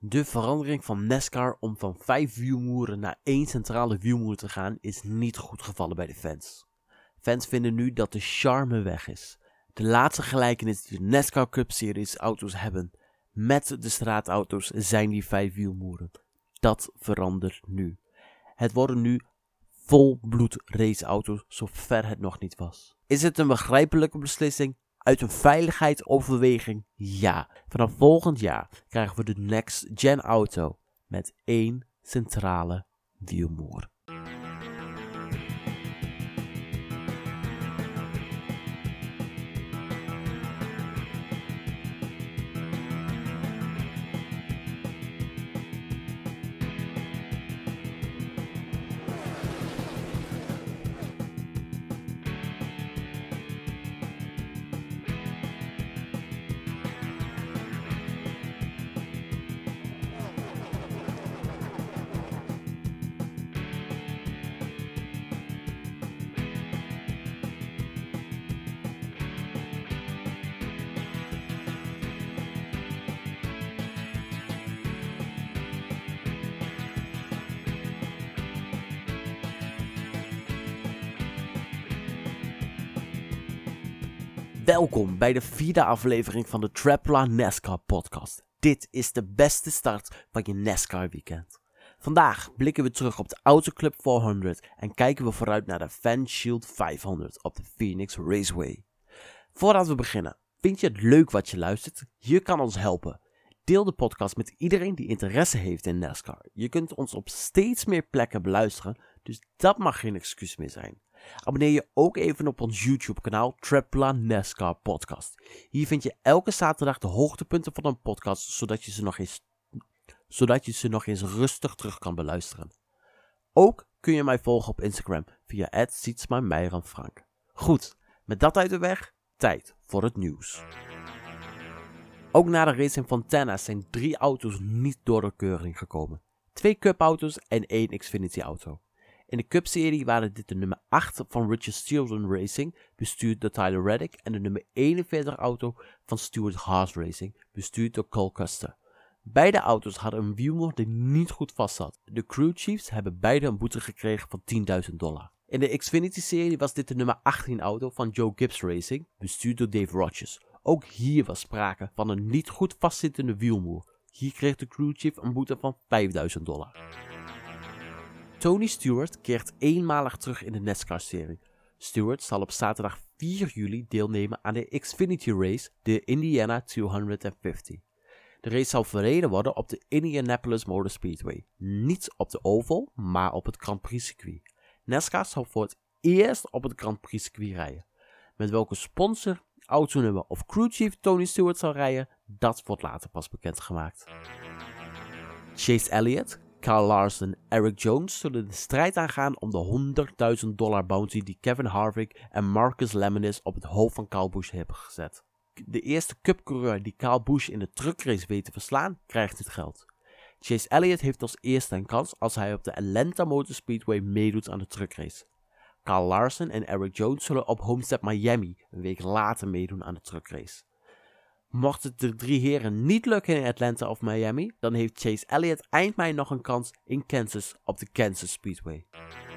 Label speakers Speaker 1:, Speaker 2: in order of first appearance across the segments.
Speaker 1: De verandering van NASCAR om van 5 wielmoeren naar 1 centrale wielmoer te gaan is niet goed gevallen bij de fans. Fans vinden nu dat de charme weg is. De laatste gelijkenis die de NASCAR Cup Series auto's hebben met de straatauto's zijn die 5 wielmoeren. Dat verandert nu. Het worden nu volbloed raceauto's zover het nog niet was. Is het een begrijpelijke beslissing? Uit een veiligheidsoverweging? Ja. Vanaf volgend jaar krijgen we de Next Gen auto met 1 centrale wielmoer. Welkom bij de 4e aflevering van de Trapla NASCAR podcast. Dit is de beste start van je NASCAR weekend. Vandaag blikken we terug op de Auto Club 400 en kijken we vooruit naar de Fan Shield 500 op de Phoenix Raceway. Voordat we beginnen, vind je het leuk wat je luistert? Je kan ons helpen. Deel de podcast met iedereen die interesse heeft in NASCAR. Je kunt ons op steeds meer plekken beluisteren, dus dat mag geen excuus meer zijn. Abonneer je ook even op ons YouTube kanaal Trapla NASCAR podcast. Hier vind je elke zaterdag de hoogtepunten van een podcast, zodat je ze nog eens rustig terug kan beluisteren. Ook kun je mij volgen op Instagram via @sietsmameiranfrank. Goed, met dat uit de weg, tijd voor het nieuws. Ook na de race in Fontana zijn 3 auto's niet door de keuring gekomen. 2 Cup-auto's en 1 Xfinity auto. In de Cup-serie waren dit de nummer 8 van Richard Children Racing, bestuurd door Tyler Reddick, en de nummer 41 auto van Stewart Haas Racing, bestuurd door Cole Custer. Beide auto's hadden een wielmoer die niet goed vast zat. De crew chiefs hebben beide een boete gekregen van $10.000. In de Xfinity-serie was dit de nummer 18 auto van Joe Gibbs Racing, bestuurd door Dave Rogers. Ook hier was sprake van een niet goed vastzittende wielmoer. Hier kreeg de crew chief een boete van $5.000. Tony Stewart keert eenmalig terug in de NASCAR-serie. Stewart zal op zaterdag 4 juli deelnemen aan de Xfinity Race, de Indiana 250. De race zal verreden worden op de Indianapolis Motor Speedway. Niet op de Oval, maar op het Grand Prix circuit. NASCAR zal voor het eerst op het Grand Prix circuit rijden. Met welke sponsor, autonummer of crewchief Tony Stewart zal rijden, dat wordt later pas bekendgemaakt. Chase Elliott, Kyle Larson, Eric Jones zullen de strijd aangaan om de $100.000 bounty die Kevin Harvick en Marcus Lemonis op het hoofd van Kyle Busch hebben gezet. De eerste Cup-coureur die Kyle Busch in de truckrace weet te verslaan, krijgt dit geld. Chase Elliott heeft als eerste een kans als hij op de Atlanta Motor Speedway meedoet aan de truckrace. Kyle Larson en Eric Jones zullen op Homestead Miami een week later meedoen aan de truckrace. Mocht het de 3 heren niet lukken in Atlanta of Miami, dan heeft Chase Elliott eind mei nog een kans in Kansas op de Kansas Speedway.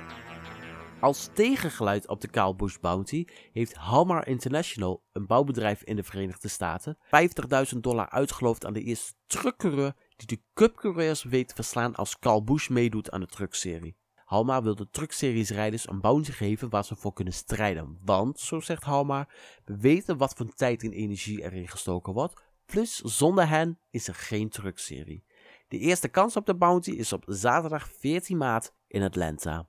Speaker 1: Als tegengeluid op de Kyle Busch bounty heeft Halmar International, een bouwbedrijf in de Verenigde Staten, $50.000 uitgeloofd aan de eerste truckcoureur die de Cup-coureurs weet te verslaan als Kyle Busch meedoet aan de truckserie. Halmar wil de truckseries rijders een bounty geven waar ze voor kunnen strijden, want, zo zegt Halmar, we weten wat voor tijd en energie erin gestoken wordt, plus zonder hen is er geen truckserie. De eerste kans op de bounty is op zaterdag 14 maart in Atlanta.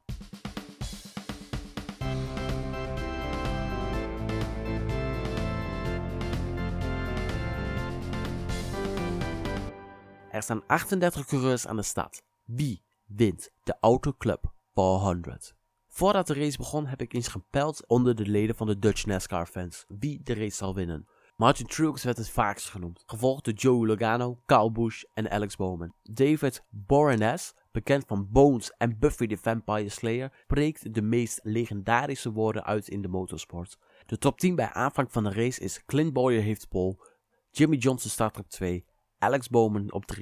Speaker 1: Er staan 38 coureurs aan de start. Wie wint de Auto Club 400? Voordat de race begon heb ik eens gepeld onder de leden van de Dutch NASCAR fans wie de race zal winnen. Martin Truex werd het vaakst genoemd, gevolgd door Joey Logano, Kyle Busch en Alex Bowman. David Boreanaz, bekend van Bones en Buffy the Vampire Slayer, spreekt de meest legendarische woorden uit in de motorsport. De top 10 bij aanvang van de race is Clint Bowyer heeft pole, Jimmy Johnson start op 2, Alex Bowman op 3,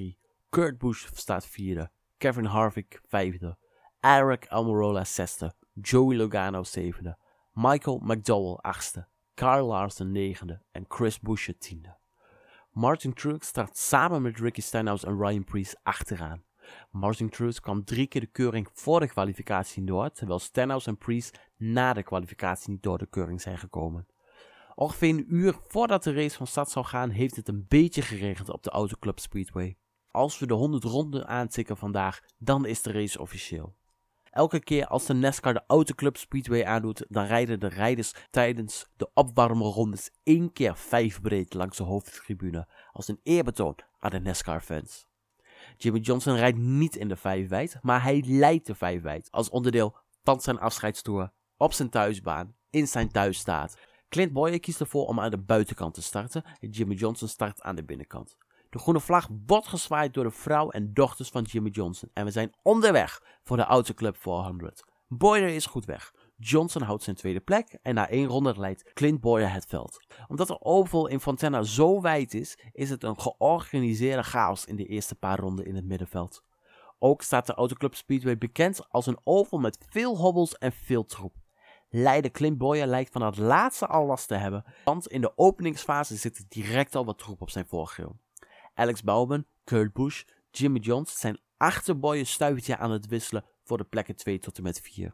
Speaker 1: Kurt Busch staat 4e. Kevin Harvick 5e. Aric Almirola 6e. Joey Logano 7e. Michael McDowell 8e. Kyle Larson 9e. En Chris Buescher 10e. Martin Truex staat samen met Ricky Stenhouse en Ryan Preece achteraan. Martin Truex kwam 3 keer de keuring voor de kwalificatie door, terwijl Stenhouse en Preece na de kwalificatie niet door de keuring zijn gekomen. Ongeveer een uur voordat de race van start zou gaan, heeft het een beetje geregend op de Autoclub Speedway. Als we de 100 ronden aantikken vandaag, dan is de race officieel. Elke keer als de NASCAR de Autoclub Speedway aandoet, dan rijden de rijders tijdens de opwarmrondes 1 keer 5 breed langs de hoofdtribune, als een eerbetoon aan de NASCAR-fans. Jimmie Johnson rijdt niet in de 5 wijd, maar hij leidt de 5 wijd als onderdeel van zijn afscheidstoer op zijn thuisbaan in zijn thuisstaat. Clint Bowyer kiest ervoor om aan de buitenkant te starten en Jimmie Johnson start aan de binnenkant. De groene vlag wordt gezwaaid door de vrouw en dochters van Jimmie Johnson en we zijn onderweg voor de Autoclub 400. Bowyer is goed weg. Johnson houdt zijn tweede plek en na 1 ronde leidt Clint Bowyer het veld. Omdat de oval in Fontana zo wijd is het een georganiseerde chaos in de eerste paar ronden in het middenveld. Ook staat de Autoclub Speedway bekend als een oval met veel hobbels en veel troep. Leider Clint Bowyer lijkt van het laatste al last te hebben, want in de openingsfase zit er direct al wat troep op zijn voorgril. Alex Bowman, Kurt Busch, Jimmie Johnson zijn achter Bowyer stuivertje aan het wisselen voor de plekken 2 tot en met 4.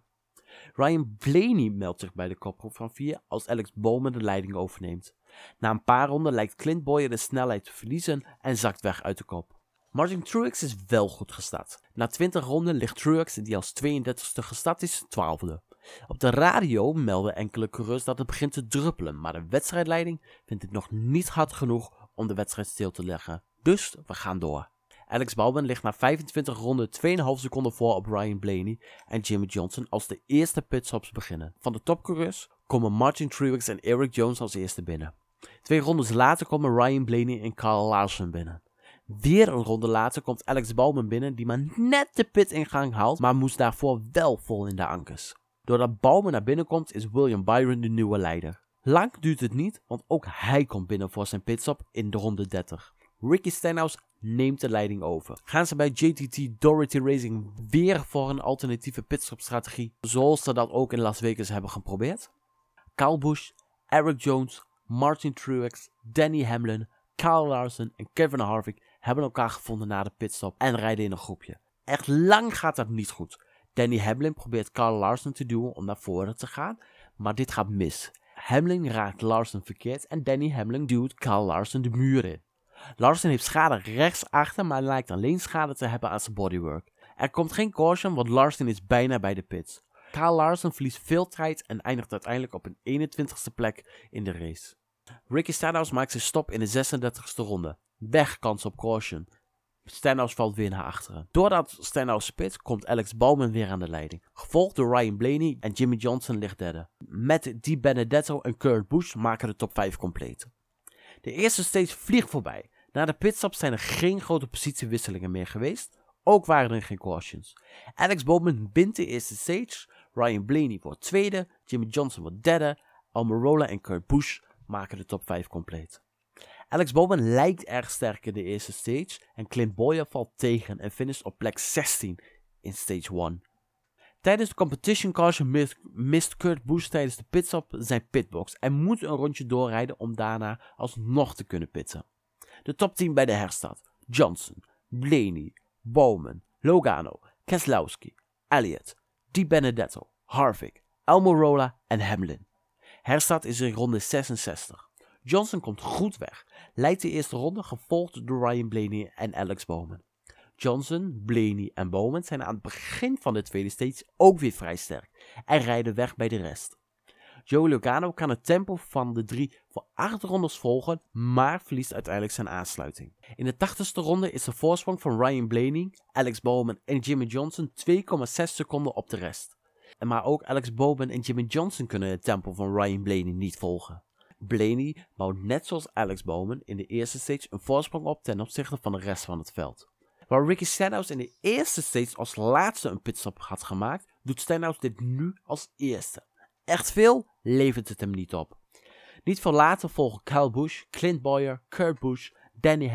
Speaker 1: Ryan Blaney meldt zich bij de kopgroep van 4 als Alex Bowman de leiding overneemt. Na een paar ronden lijkt Clint Bowyer de snelheid te verliezen en zakt weg uit de kop. Martin Truex is wel goed gestart. Na 20 ronden ligt Truex, die als 32e gestart is, 12e. Op de radio melden enkele coureurs dat het begint te druppelen, maar de wedstrijdleiding vindt het nog niet hard genoeg om de wedstrijd stil te leggen. Dus we gaan door. Alex Bowman ligt na 25 ronden 2,5 seconden voor op Ryan Blaney en Jimmie Johnson als de eerste pitstops beginnen. Van de topcoureurs komen Martin Truex en Erik Jones als eerste binnen. 2 rondes later komen Ryan Blaney en Kyle Larson binnen. Weer een ronde later komt Alex Bowman binnen die maar net de pitingang haalt, maar moest daarvoor wel vol in de ankers. Doordat Bowman naar binnen komt is William Byron de nieuwe leider. Lang duurt het niet, want ook hij komt binnen voor zijn pitstop in de ronde 30. Ricky Stenhouse neemt de leiding over. Gaan ze bij JTT Doherty Racing weer voor een alternatieve pitstopstrategie, zoals ze dat ook in Las Vegas hebben geprobeerd? Kyle Busch, Erik Jones, Martin Truex, Denny Hamlin, Kyle Larson en Kevin Harvick hebben elkaar gevonden na de pitstop en rijden in een groepje. Echt lang gaat dat niet goed. Denny Hamlin probeert Kyle Larson te duwen om naar voren te gaan, maar dit gaat mis. Hamlin raakt Larson verkeerd en Denny Hamlin duwt Kyle Larson de muur in. Larson heeft schade rechtsachter, maar lijkt alleen schade te hebben aan zijn bodywork. Er komt geen caution, want Larson is bijna bij de pits. Kyle Larson verliest veel tijd en eindigt uiteindelijk op een 21ste plek in de race. Ricky Stenhouse maakt zijn stop in de 36ste ronde. Weg kans op caution. Stenhouse valt weer naar achteren. Doordat Stenhouse spit, komt Alex Bowman weer aan de leiding. Gevolgd door Ryan Blaney en Jimmie Johnson ligt derde. Matt DiBenedetto en Kurt Busch maken de top 5 compleet. De eerste stage vliegt voorbij. Na de pitstop zijn er geen grote positiewisselingen meer geweest. Ook waren er geen cautions. Alex Bowman wint de eerste stage. Ryan Blaney wordt tweede. Jimmie Johnson wordt derde. Almirola en Kurt Busch maken de top 5 compleet. Alex Bowman lijkt erg sterk in de eerste stage en Clint Bowyer valt tegen en finisht op plek 16 in stage 1. Tijdens de competition caution mist Kurt Busch tijdens de pitstop zijn pitbox en moet een rondje doorrijden om daarna alsnog te kunnen pitten. De top 10 bij de herstart: Johnson, Blaney, Bowman, Logano, Keselowski, Elliott, DiBenedetto, Harvick, Almirola en Hamlin. Herstart is in ronde 66. Johnson komt goed weg, leidt de eerste ronde gevolgd door Ryan Blaney en Alex Bowman. Johnson, Blaney en Bowman zijn aan het begin van de tweede stage ook weer vrij sterk en rijden weg bij de rest. Joey Logano kan het tempo van de 3 voor 8 rondes volgen, maar verliest uiteindelijk zijn aansluiting. In de 80ste ronde is de voorsprong van Ryan Blaney, Alex Bowman en Jimmie Johnson 2,6 seconden op de rest. Maar ook Alex Bowman en Jimmie Johnson kunnen het tempo van Ryan Blaney niet volgen. Blaney bouwt net zoals Alex Bowman in de eerste stage een voorsprong op ten opzichte van de rest van het veld. Waar Ricky Stenhouse in de eerste stage als laatste een pitstop had gemaakt, doet Stenhouse dit nu als eerste. Echt veel levert het hem niet op. Niet veel later volgen Kyle Busch, Clint Bowyer, Kurt Busch, Denny Hamlin,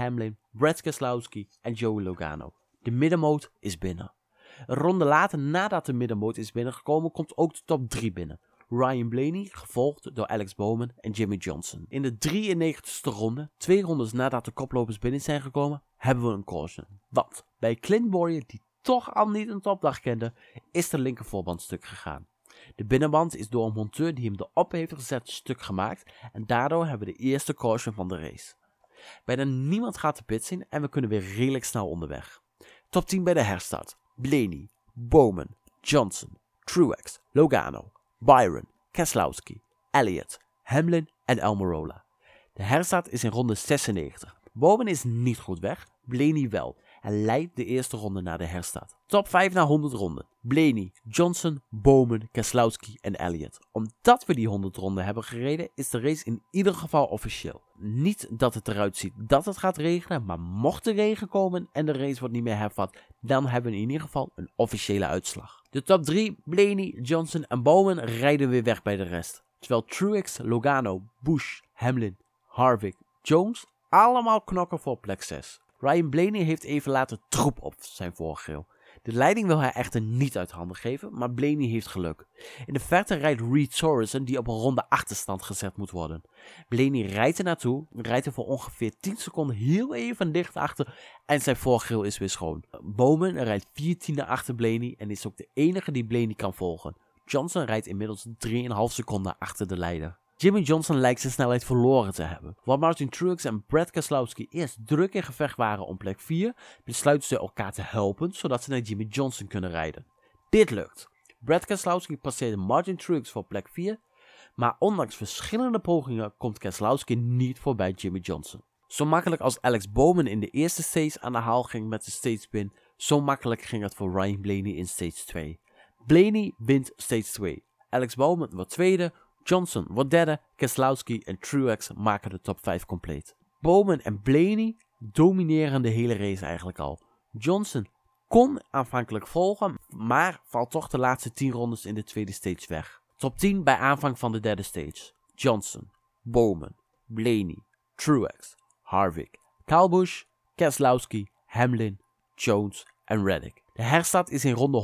Speaker 1: Brad Keselowski en Joey Logano. De middenmoot is binnen. Een ronde later, nadat de middenmoot is binnengekomen, komt ook de top 3 binnen. Ryan Blaney, gevolgd door Alex Bowman en Jimmy Johnson. In de 93ste ronde, 2 rondes nadat de koplopers binnen zijn gekomen, hebben we een caution. Want bij Clint Bowyer, die toch al niet een topdag kende, is de linker voorband stuk gegaan. De binnenband is door een monteur die hem erop heeft gezet stuk gemaakt en daardoor hebben we de eerste caution van de race. Bijna niemand gaat de pits in en we kunnen weer redelijk snel onderweg. Top 10 bij de herstart. Blaney, Bowman, Johnson, Truex, Logano, Byron, Keselowski, Elliott, Hamlin en Almirola. De herstart is in ronde 96. Bowman is niet goed weg, Blaney wel en leidt de eerste ronde na de herstart. Top 5 na 100 ronden. Blaney, Johnson, Bowman, Keselowski en Elliott. Omdat we die 100 ronden hebben gereden is de race in ieder geval officieel. Niet dat het eruit ziet dat het gaat regenen, maar mocht er regen komen en de race wordt niet meer hervat, dan hebben we in ieder geval een officiële uitslag. De top 3, Blaney, Johnson en Bowman rijden weer weg bij de rest. Terwijl Truex, Logano, Busch, Hamlin, Harvick, Jones allemaal knokken voor plek 6. Ryan Blaney heeft even later troep op zijn voorgeel. De leiding wil hij echter niet uit handen geven, maar Blaney heeft geluk. In de verte rijdt Reed Sorensen die op een ronde achterstand gezet moet worden. Blaney rijdt er naartoe, rijdt er voor ongeveer 10 seconden heel even dicht achter en zijn voorgeel is weer schoon. Bowman rijdt 14e achter Blaney en is ook de enige die Blaney kan volgen. Johnson rijdt inmiddels 3,5 seconden achter de leider. Jimmy Johnson lijkt zijn snelheid verloren te hebben. Waar Martin Truex en Brad Keselowski eerst druk in gevecht waren om plek 4, besluiten ze elkaar te helpen zodat ze naar Jimmy Johnson kunnen rijden. Dit lukt. Brad Keselowski passeerde Martin Truex voor plek 4, maar ondanks verschillende pogingen komt Keselowski niet voorbij Jimmy Johnson. Zo makkelijk als Alex Bowman in de eerste stage aan de haal ging met de stage spin, zo makkelijk ging het voor Ryan Blaney in stage 2. Blaney wint stage 2. Alex Bowman wordt tweede, Johnson wordt derde, Keselowski en Truex maken de top 5 compleet. Bowman en Blaney domineren de hele race eigenlijk al. Johnson kon aanvankelijk volgen, maar valt toch de laatste 10 rondes in de tweede stage weg. Top 10 bij aanvang van de derde stage. Johnson, Bowman, Blaney, Truex, Harvick, Kyle Busch, Keselowski, Hamlin, Jones en Reddick. De herstart is in ronde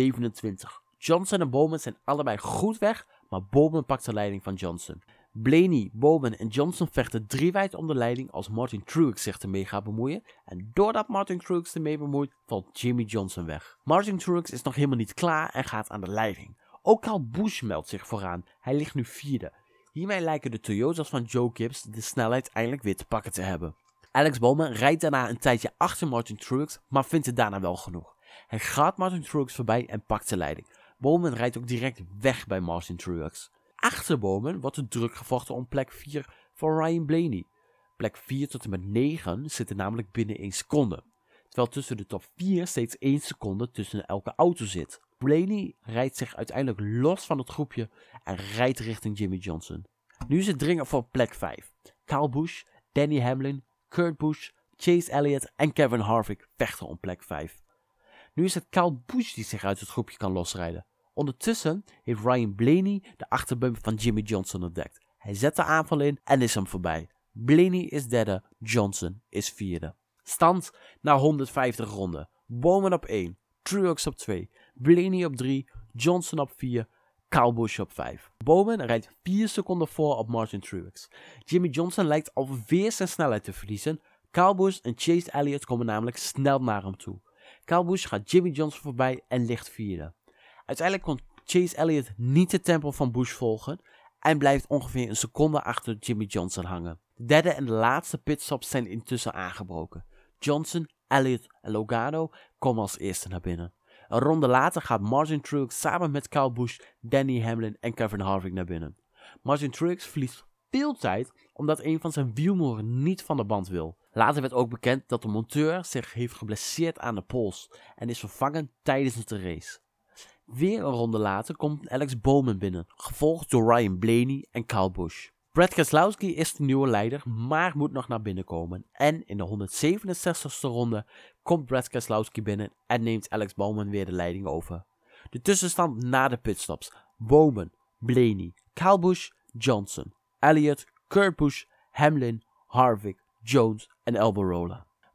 Speaker 1: 127. Johnson en Bowman zijn allebei goed weg, maar Bowman pakt de leiding van Johnson. Blaney, Bowman en Johnson vechten 3 wijd om de leiding als Martin Truex zich ermee gaat bemoeien. En doordat Martin Truex ermee bemoeit, valt Jimmy Johnson weg. Martin Truex is nog helemaal niet klaar en gaat aan de leiding. Ook Kyle Busch meldt zich vooraan. Hij ligt nu 4e. Hiermee lijken de Toyotas van Joe Gibbs de snelheid eindelijk weer te pakken te hebben. Alex Bowman rijdt daarna een tijdje achter Martin Truex, maar vindt het daarna wel genoeg. Hij gaat Martin Truex voorbij en pakt de leiding. Bowman rijdt ook direct weg bij Martin Truex. Achter Bowman wordt er druk gevochten om plek 4 voor Ryan Blaney. Plek 4 tot en met 9 zitten namelijk binnen 1 seconde. Terwijl tussen de top 4 steeds 1 seconde tussen elke auto zit. Blaney rijdt zich uiteindelijk los van het groepje en rijdt richting Jimmy Johnson. Nu is het dringen voor plek 5. Kyle Busch, Denny Hamlin, Kurt Busch, Chase Elliott en Kevin Harvick vechten om plek 5. Nu is het Kyle Busch die zich uit het groepje kan losrijden. Ondertussen heeft Ryan Blaney de achterbumper van Jimmy Johnson ontdekt. Hij zet de aanval in en is hem voorbij. Blaney is derde, Johnson is vierde. Stand na 150 ronden. Bowman op 1, Truex op 2, Blaney op 3, Johnson op 4, Kyle Busch op 5. Bowman rijdt 4 seconden voor op Martin Truex. Jimmy Johnson lijkt alweer zijn snelheid te verliezen. Kyle Busch en Chase Elliott komen namelijk snel naar hem toe. Kyle Busch gaat Jimmy Johnson voorbij en ligt vierde. Uiteindelijk kon Chase Elliott niet het tempo van Busch volgen en blijft ongeveer een seconde achter Jimmy Johnson hangen. De derde en de laatste pitstops zijn intussen aangebroken. Johnson, Elliott en Logano komen als eerste naar binnen. Een ronde later gaat Martin Truex samen met Kyle Busch, Denny Hamlin en Kevin Harvick naar binnen. Martin Truex verliest veel tijd omdat een van zijn wielmoeren niet van de band wil. Later werd ook bekend dat de monteur zich heeft geblesseerd aan de pols en is vervangen tijdens de race. Weer een ronde later komt Alex Bowman binnen, gevolgd door Ryan Blaney en Kyle Busch. Brad Keselowski is de nieuwe leider, maar moet nog naar binnen komen. En in de 167ste ronde komt Brad Keselowski binnen en neemt Alex Bowman weer de leiding over. De tussenstand na de pitstops: Bowman, Blaney, Kyle Busch, Johnson, Elliott, Kurt Busch, Hamlin, Harvick, Jones en Almirola.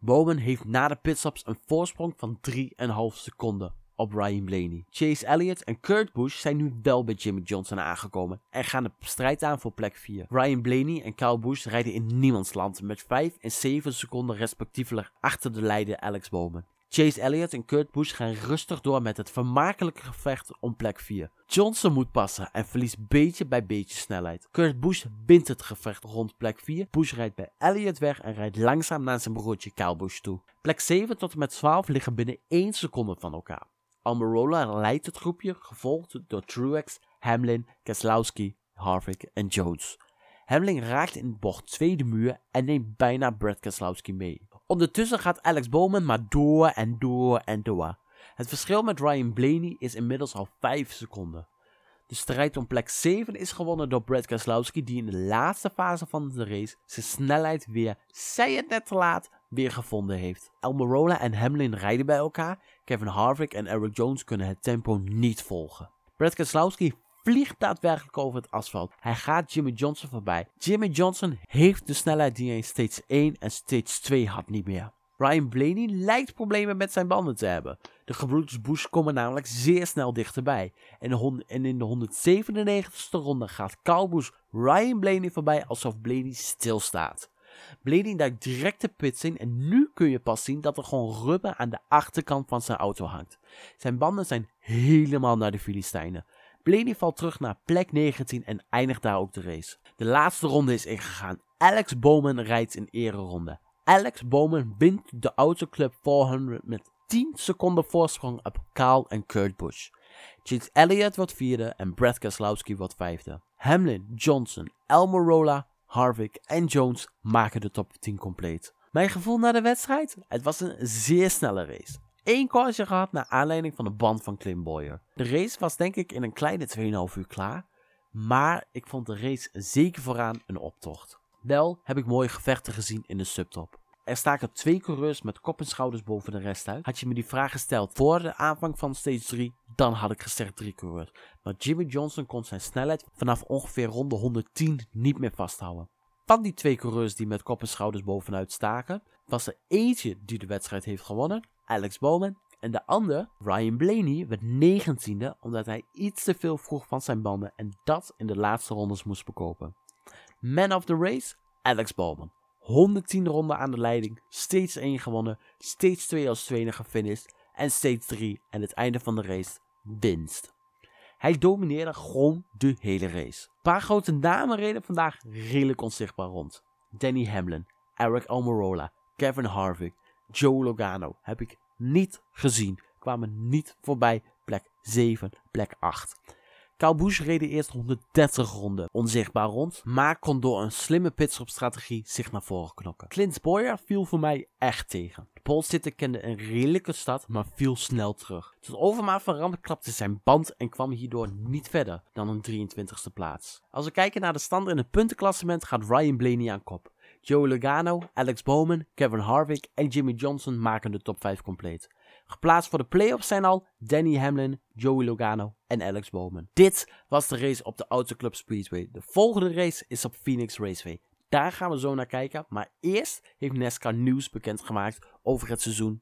Speaker 1: Bowman heeft na de pitstops een voorsprong van 3,5 seconden op Ryan Blaney. Chase Elliott en Kurt Busch zijn nu wel bij Jimmie Johnson aangekomen en gaan de strijd aan voor plek 4. Ryan Blaney en Kyle Busch rijden in niemandsland met 5 en 7 seconden respectievelijk achter de leider Alex Bowman. Chase Elliott en Kurt Busch gaan rustig door met het vermakelijke gevecht om plek 4. Johnson moet passen en verliest beetje bij beetje snelheid. Kurt Busch wint het gevecht rond plek 4. Busch rijdt bij Elliott weg en rijdt langzaam naar zijn broertje Kyle Busch toe. Plek 7 tot en met 12 liggen binnen 1 seconde van elkaar. Almirola leidt het groepje, gevolgd door Truex, Hamlin, Keselowski, Harvick en Jones. Hamlin raakt in bocht 2 de muur en neemt bijna Brad Keselowski mee. Ondertussen gaat Alex Bowman maar door en door en door. Het verschil met Ryan Blaney is inmiddels al 5 seconden. De strijd om plek 7 is gewonnen door Brad Keselowski, die in de laatste fase van de race zijn snelheid weer, zij het net te laat, weer gevonden heeft. Almirola en Hamlin rijden bij elkaar. Kevin Harvick en Erik Jones kunnen het tempo niet volgen. Brad Keselowski vliegt daadwerkelijk over het asfalt. Hij gaat Jimmie Johnson voorbij. Jimmie Johnson heeft de snelheid die hij in stage 1 en stage 2 had niet meer. Ryan Blaney lijkt problemen met zijn banden te hebben. De gebroeders Busch komen namelijk zeer snel dichterbij. En in de 197ste ronde gaat Kyle Busch Ryan Blaney voorbij alsof Blaney stilstaat. Blaney duikt direct de pits in en nu kun je pas zien dat er gewoon rubber aan de achterkant van zijn auto hangt. Zijn banden zijn helemaal naar de Filistijnen. Blaney valt terug naar plek 19 en eindigt daar ook de race. De laatste ronde is ingegaan. Alex Bowman rijdt een ereronde. Alex Bowman wint de Autoclub 400 met 10 seconden voorsprong op Kyle en Kurt Busch. Chase Elliott wordt vierde en Brad Keselowski wordt vijfde. Hamlin, Johnson, Almirola, Harvick en Jones maken de top 10 compleet. Mijn gevoel na de wedstrijd? Het was een zeer snelle race. 1 caution gehad naar aanleiding van de band van Clint Bowyer. De race was denk ik in een kleine 2,5 uur klaar. Maar ik vond de race zeker vooraan een optocht. Wel heb ik mooie gevechten gezien in de subtop. Er staken 2 coureurs met kop en schouders boven de rest uit. Had je me die vraag gesteld voor de aanvang van stage 3, dan had ik gezegd 3 coureurs. Maar Jimmie Johnson kon zijn snelheid vanaf ongeveer ronde 110 niet meer vasthouden. Van die 2 coureurs die met kop en schouders bovenuit staken, was er eentje die de wedstrijd heeft gewonnen, Alex Bowman. En de ander, Ryan Blaney, werd 19e omdat hij iets te veel vroeg van zijn banden en dat in de laatste rondes moest bekopen. Man of the race, Alex Bowman. 110 ronden aan de leiding, stage 1 gewonnen, stage 2 als tweede gefinished en stage 3 en het einde van de race winst. Hij domineerde gewoon de hele race. Een paar grote namen reden vandaag redelijk onzichtbaar rond. Denny Hamlin, Aric Almirola, Kevin Harvick, Joey Logano heb ik niet gezien, kwamen niet voorbij plek 7, plek 8. Kyle Busch reed de eerste 130 ronden onzichtbaar rond, maar kon door een slimme pitstopstrategie zich naar voren knokken. Clint Bowyer viel voor mij echt tegen. De polesitter kende een redelijke start, maar viel snel terug. Tot overmaat van ramp klapte zijn band en kwam hierdoor niet verder dan een 23e plaats. Als we kijken naar de standen in het puntenklassement gaat Ryan Blaney aan kop. Joey Logano, Alex Bowman, Kevin Harvick en Jimmie Johnson maken de top 5 compleet. Geplaatst voor de playoffs zijn al Denny Hamlin, Joey Logano en Alex Bowman. Dit was de race op de Autoclub Speedway. De volgende race is op Phoenix Raceway. Daar gaan we zo naar kijken, maar eerst heeft NASCAR nieuws bekendgemaakt over het seizoen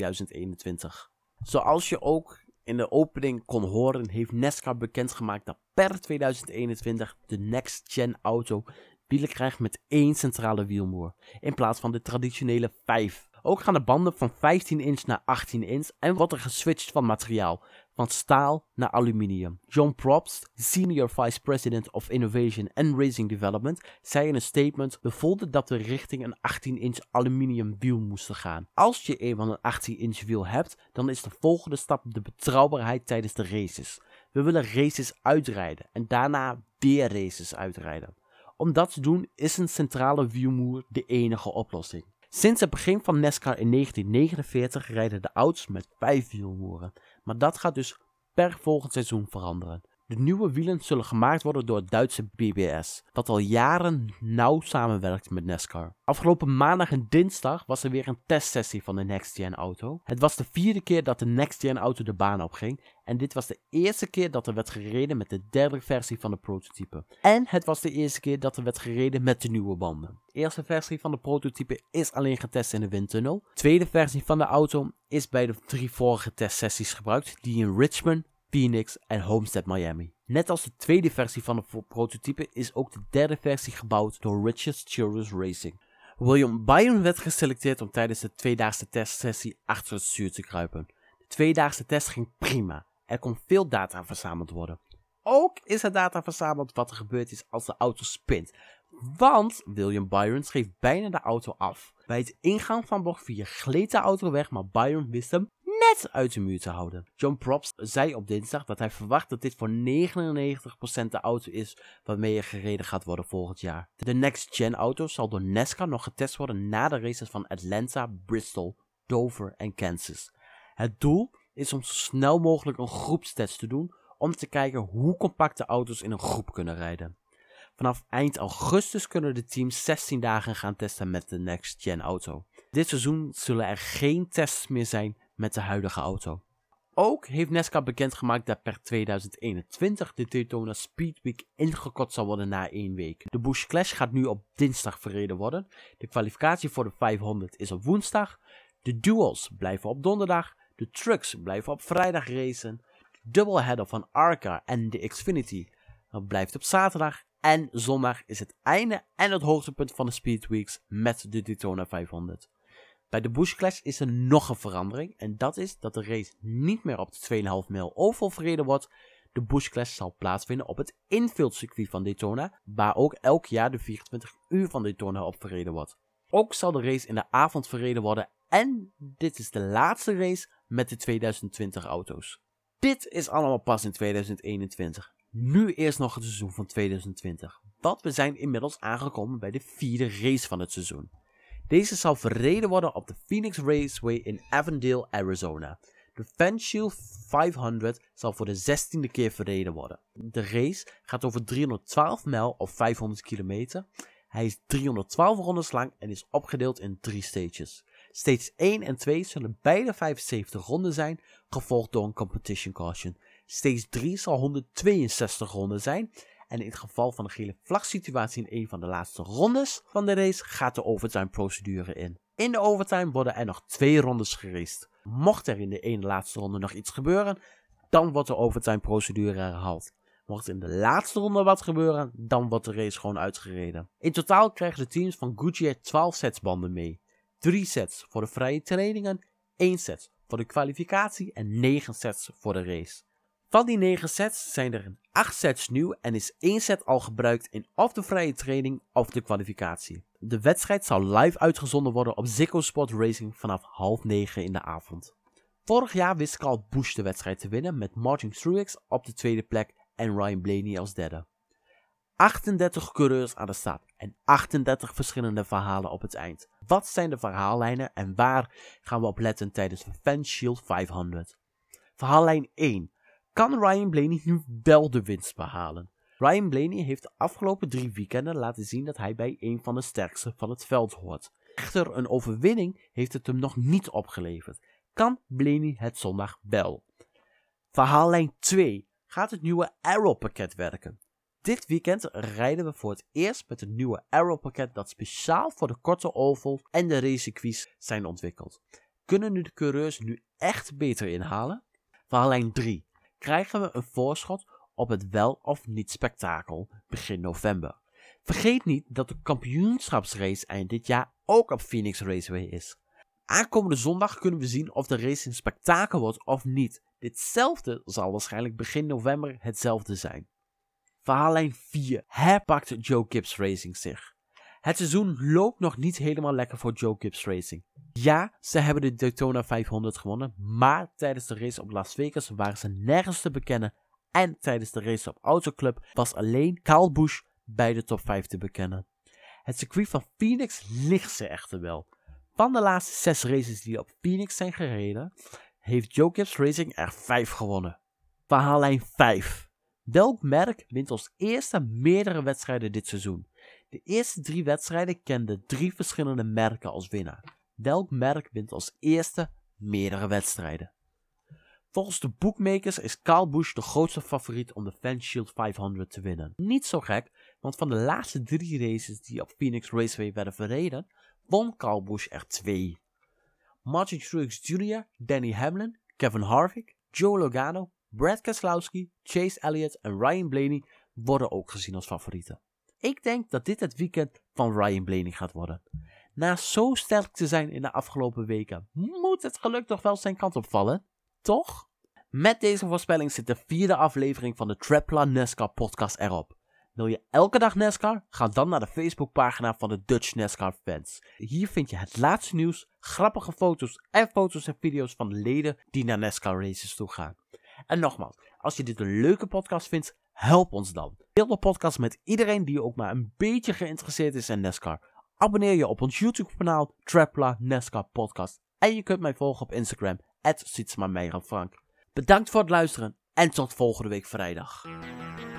Speaker 1: 2021. Zoals je ook in de opening kon horen, heeft NASCAR bekendgemaakt dat per 2021 de Next Gen auto wielen krijgt met 1 centrale wielmoer, in plaats van de traditionele 5. Ook gaan de banden van 15 inch naar 18 inch en wordt er geswitcht van materiaal, van staal naar aluminium. John Probst, Senior Vice President of Innovation and Racing Development, zei in een statement: we voelden dat we richting een 18 inch aluminium wiel moesten gaan. Als je eenmaal een 18 inch wiel hebt, dan is de volgende stap de betrouwbaarheid tijdens de races. We willen races uitrijden en daarna weer races uitrijden. Om dat te doen is een centrale wielmoer de enige oplossing. Sinds het begin van NASCAR in 1949 rijden de auto's met 5 wielmoeren, maar dat gaat dus per volgend seizoen veranderen. De nieuwe wielen zullen gemaakt worden door het Duitse BBS, dat al jaren nauw samenwerkt met NASCAR. Afgelopen maandag en dinsdag was er weer een testsessie van de Next Gen auto. Het was de 4e keer dat de Next Gen auto de baan opging en dit was de eerste keer dat er werd gereden met de derde versie van de prototype. En het was de eerste keer dat er werd gereden met de nieuwe banden. De eerste versie van de prototype is alleen getest in de windtunnel. De tweede versie van de auto is bij de 3 vorige testsessies gebruikt, die in Richmond, Phoenix en Homestead, Miami. Net als de tweede versie van de prototype is ook de derde versie gebouwd door Richards Childress Racing. William Byron werd geselecteerd om tijdens de tweedaagse testsessie achter het stuur te kruipen. De tweedaagse test ging prima. Er kon veel data verzameld worden. Ook is er data verzameld wat er gebeurd is als de auto spint. Want William Byron schreef bijna de auto af. Bij het ingaan van bocht 4 gleed de auto weg, maar Byron wist hem net uit de muur te houden. John Probst zei op dinsdag dat hij verwacht dat dit voor 99% de auto is waarmee er gereden gaat worden volgend jaar. De Next Gen auto zal door NASCAR nog getest worden na de races van Atlanta, Bristol, Dover en Kansas. Het doel is om zo snel mogelijk een groepstest te doen om te kijken hoe compact de auto's in een groep kunnen rijden. Vanaf eind augustus kunnen de teams 16 dagen gaan testen met de Next Gen auto. Dit seizoen zullen er geen tests meer zijn met de huidige auto. Ook heeft NASCAR bekendgemaakt dat per 2021 de Daytona Speed Week ingekort zal worden na 1 week. De Busch Clash gaat nu op dinsdag verreden worden. De kwalificatie voor de 500 is op woensdag. De duels blijven op donderdag. De trucks blijven op vrijdag racen. De doubleheader van ARCA en de Xfinity blijft op zaterdag. En zondag is het einde en het hoogtepunt van de Speed Weeks met de Daytona 500. Bij de Busch Clash is er nog een verandering en dat is dat de race niet meer op de 2,5 mijl oval verreden wordt. De Busch Clash zal plaatsvinden op het infieldcircuit van Daytona, waar ook elk jaar de 24 uur van Daytona op verreden wordt. Ook zal de race in de avond verreden worden en dit is de laatste race met de 2020 auto's. Dit is allemaal pas in 2021. Nu eerst nog het seizoen van 2020, want we zijn inmiddels aangekomen bij de 4e race van het seizoen. Deze zal verreden worden op de Phoenix Raceway in Avondale, Arizona. De Fanshield 500 zal voor de 16e keer verreden worden. De race gaat over 312 mijl of 500 kilometer. Hij is 312 rondes lang en is opgedeeld in 3 stages. Stage 1 en 2 zullen beide 75 ronden zijn, gevolgd door een competition caution. Stage 3 zal 162 ronden zijn. En in het geval van de gele vlagsituatie in een van de laatste rondes van de race gaat de overtime procedure in. In de overtime worden er nog 2 rondes geraced. Mocht er in de ene laatste ronde nog iets gebeuren, dan wordt de overtime procedure herhaald. Mocht er in de laatste ronde wat gebeuren, dan wordt de race gewoon uitgereden. In totaal krijgen de teams van Goodyear 12 sets banden mee. 3 sets voor de vrije trainingen, 1 set voor de kwalificatie en 9 sets voor de race. Van die 9 sets zijn er 8 sets nieuw en is 1 set al gebruikt in of de vrije training of de kwalificatie. De wedstrijd zal live uitgezonden worden op Ziggo Sport Racing vanaf 8:30 in de avond. Vorig jaar wist Kyle Busch de wedstrijd te winnen met Martin Truex op de tweede plek en Ryan Blaney als derde. 38 coureurs aan de start en 38 verschillende verhalen op het eind. Wat zijn de verhaallijnen en waar gaan we op letten tijdens de Fanshield 500? Verhaallijn 1. Kan Ryan Blaney nu wel de winst behalen? Ryan Blaney heeft de afgelopen 3 weekenden laten zien dat hij bij een van de sterkste van het veld hoort. Echter, een overwinning heeft het hem nog niet opgeleverd. Kan Blaney het zondag wel? Verhaallijn 2. Gaat het nieuwe Aero pakket werken? Dit weekend rijden we voor het eerst met het nieuwe Aero pakket dat speciaal voor de korte oval en de racecircuits zijn ontwikkeld. Kunnen nu de coureurs nu echt beter inhalen? Verhaallijn 3. Krijgen we een voorschot op het wel of niet spektakel begin november. Vergeet niet dat de kampioenschapsrace eind dit jaar ook op Phoenix Raceway is. Aankomende zondag kunnen we zien of de race een spektakel wordt of niet. Ditzelfde zal waarschijnlijk begin november hetzelfde zijn. Verhaallijn 4. Herpakt Joe Gibbs Racing zich? Het seizoen loopt nog niet helemaal lekker voor Joe Gibbs Racing. Ja, ze hebben de Daytona 500 gewonnen, maar tijdens de race op Las Vegas waren ze nergens te bekennen en tijdens de race op Autoclub was alleen Kyle Busch bij de top 5 te bekennen. Het circuit van Phoenix ligt ze echter wel. Van de laatste 6 races die op Phoenix zijn gereden, heeft Joe Gibbs Racing er 5 gewonnen. Verhaallijn 5. Welk merk wint als eerste meerdere wedstrijden dit seizoen? De eerste 3 wedstrijden kenden 3 verschillende merken als winnaar. Welk merk wint als eerste meerdere wedstrijden? Volgens de bookmakers is Kyle Busch de grootste favoriet om de Fanshield 500 te winnen. Niet zo gek, want van de laatste 3 races die op Phoenix Raceway werden verreden, won Kyle Busch er 2. Martin Truex Jr., Danny Hamlin, Kevin Harvick, Joe Logano, Brad Keselowski, Chase Elliott en Ryan Blaney worden ook gezien als favorieten. Ik denk dat dit het weekend van Ryan Blaney gaat worden. Na zo sterk te zijn in de afgelopen weken, moet het geluk toch wel zijn kant opvallen, toch? Met deze voorspelling zit de 4e aflevering van de Trapla NASCAR podcast erop. Wil je elke dag NASCAR? Ga dan naar de Facebookpagina van de Dutch NASCAR fans. Hier vind je het laatste nieuws, grappige foto's en video's van de leden die naar NASCAR races toe gaan. En nogmaals, als je dit een leuke podcast vindt, help ons dan. Deel de podcast met iedereen die ook maar een beetje geïnteresseerd is in NASCAR. Abonneer je op ons YouTube kanaal Trapla NASCAR podcast. En je kunt mij volgen op Instagram @sietsma_frank. Bedankt voor het luisteren en tot volgende week vrijdag.